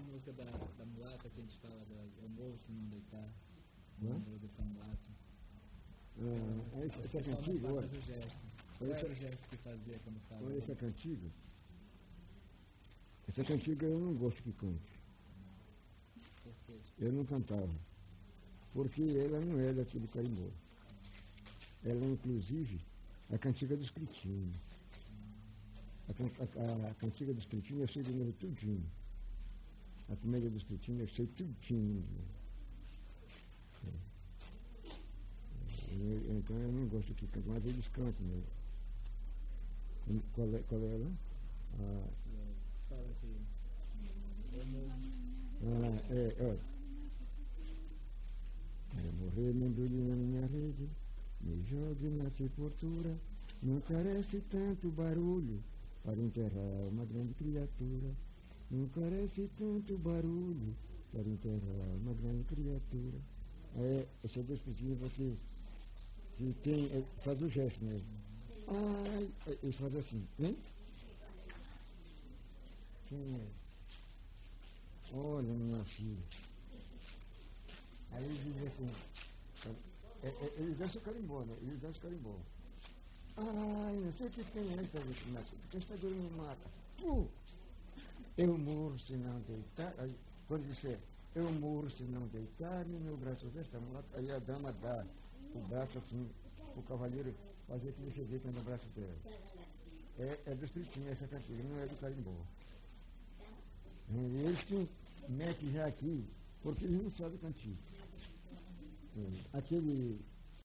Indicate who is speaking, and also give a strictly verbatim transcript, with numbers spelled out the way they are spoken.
Speaker 1: música da, da mulata que a gente fala, da, eu morro se não deitar. Não? Dessa mulata.
Speaker 2: Ah, essa, essa é cantiga?
Speaker 1: Olha o gesto. Qual era o gesto que fazia quando fala?
Speaker 2: Olha essa cantiga. Essa cantiga eu não gosto que cante.
Speaker 1: Por quê?
Speaker 2: Eu não cantava. Porque ela não é daqui do Carimbó. Ela é, inclusive, a cantiga dos Critinhos. A, a, a cantiga dos Critinhos eu sei de novo tudinho. A comédia dos Critinhos eu sei tudinho. É. Eu, então eu não gosto que cantem, mas eles cantam mesmo. Qual é, qual é ela? Ah,
Speaker 1: fala aqui.
Speaker 2: Ah, é, olha. É morrer, me embrulhe na minha rede, me jogue na sepultura, não carece tanto barulho para enterrar uma grande criatura. Não carece tanto barulho para enterrar uma grande criatura. É, esse é despedido porque que tem, é, faz o gesto mesmo. Ai, ele faz assim, hein? Quem é? Olha, minha filha. Aí ele diz assim, é, é, eles dançam carimbó, né? Eles dançam carimbó. Ai, não sei o que tem aí, tá vendo? Porque esta dor me mata. Puh! Eu morro se não deitar. Aí, quando disser, eu morro se não deitar, e meu braço desta mulata. Aí a dama dá o braço assim, o cavaleiro fazer que ele se deita no braço dela. É, é do Espiritinho essa cantiga, não é do carimbó. E eles que metem já aqui, porque eles não sabem cantiga. Aquele